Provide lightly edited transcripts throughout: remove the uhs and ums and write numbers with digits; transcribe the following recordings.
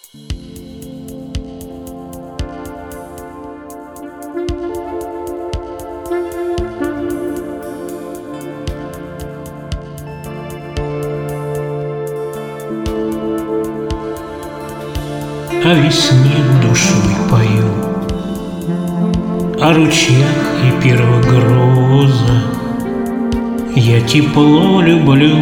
О весне душой пою, о ручьях и первых грозах. Я тепло люблю,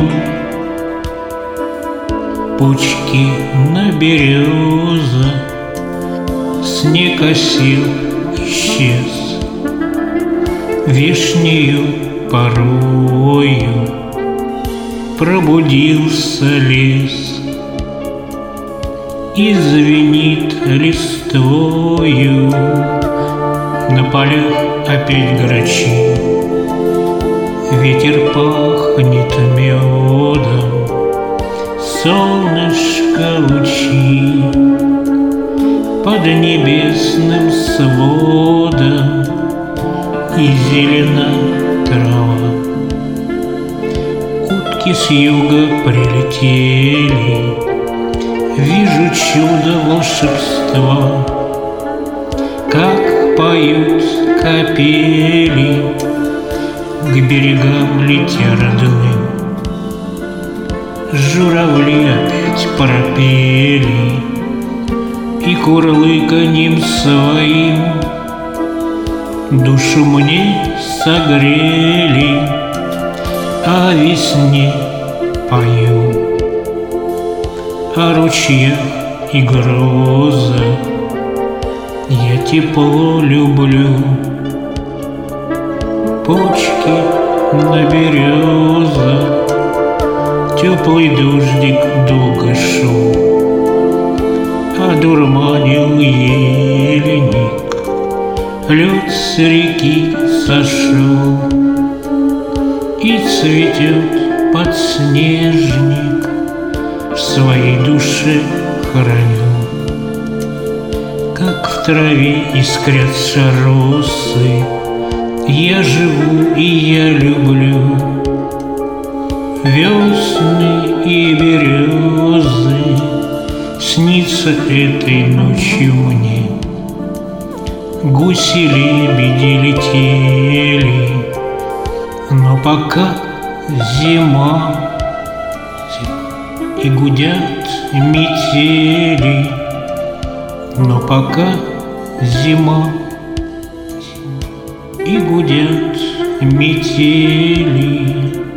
почки на березах. Снег осел, исчез, вишнею порою пробудился лес. И звенит листвою на полях опять грачи. Ветер пахнет медом, солнышко лучи под небесным сводом, и зелена трава. Утки с юга прилетели, вижу чудо волшебства, как поют капели, к берегам летя родным. Журавли опять пропели и курлыканьем своим душу мне согрели, о весне пою. О ручьях и грозах я тепло люблю, почки на березах. Теплый дождик долго шел, одурманил ельник, лед с реки сошел, и цветет подснежник, в своей душе храню. Как в траве искрятся росы, я живу и я люблю. Весны и березы снится этой ночью мне. Гуси-лебеди летели, но пока зима, и гудят метели, но пока зима, и гудят метели.